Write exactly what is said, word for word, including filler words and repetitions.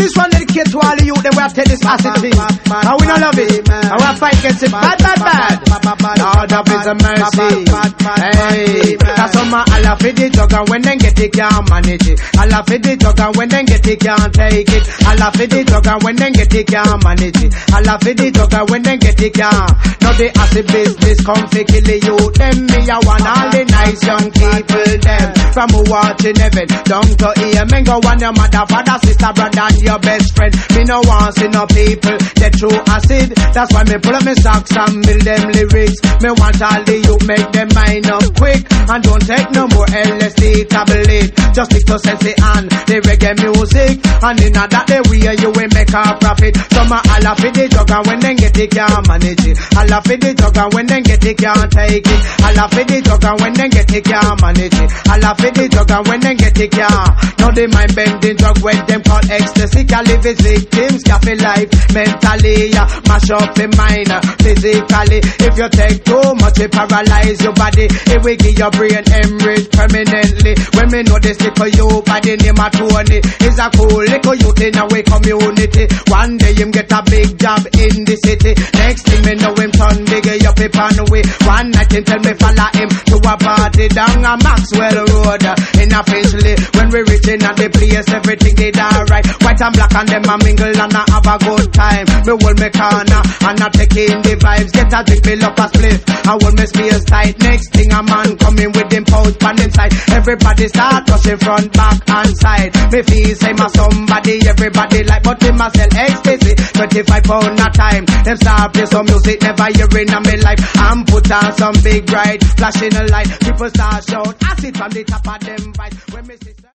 This one dedicated to all the youth, they will take this acid thing. And we don't love it. And we fight against it. Bad, bad, bad. Lord of His mercy. Hey, that's on my Allah for the jug, and when they get it, can't manage it. Allah for the jug, and when they get it, can't take it. Allah for the jug, and when they get it, can't manage it. Allah for the jug, and when they get it, can't. Now the acid business come to kill the youth. Them me a want all the nice young people, them. From who watching heaven, down to here. Men go on your mother, father, sister, brother, and your best friend. Me no want see no people get through acid. That's why me pull up my socks and build them lyrics. Me want all the youth make them mind up quick. And don't take no more L S D tablet. Just stick to sense and the reggae music. And in that the way you will make a profit. Some a all for the jug, and when they get it can't manage it. All for the jug, and when they get it can't take it. All for the jug, and when they get it can't manage it. All for the jug, and when they get it can't. Now they mind bending drug when them call ecstasy. Can live his victims, cafe life mentally. Yeah. Mash up the mind uh, physically. If you take too much, it paralyze your body. It will give your brain hemorrhage permanently. When me know this little you by the name of Tony, is a cool little youth in our community. One day him get a big job in the city. Next thing me know him turn big up up on the way. One night him tell me follow him to a party down a Maxwell Road uh, in a Finchley. When we reach in at the place, everything did alright. White and black and them a mingle and a have a good time. Me hold me corner and I take in the vibes. Get a drink, me up a spliff. I hold me space tight. Next thing a man coming with him pouch pan inside. Everybody start rushing front, back and side. Me feel say my somebody, everybody like, but him a sell ecstasy. twenty-five pound a time. Them start play some music, never hearing in me life. And put on some big bright flashing a light. People start shout, acid from the top of them vibes. When me see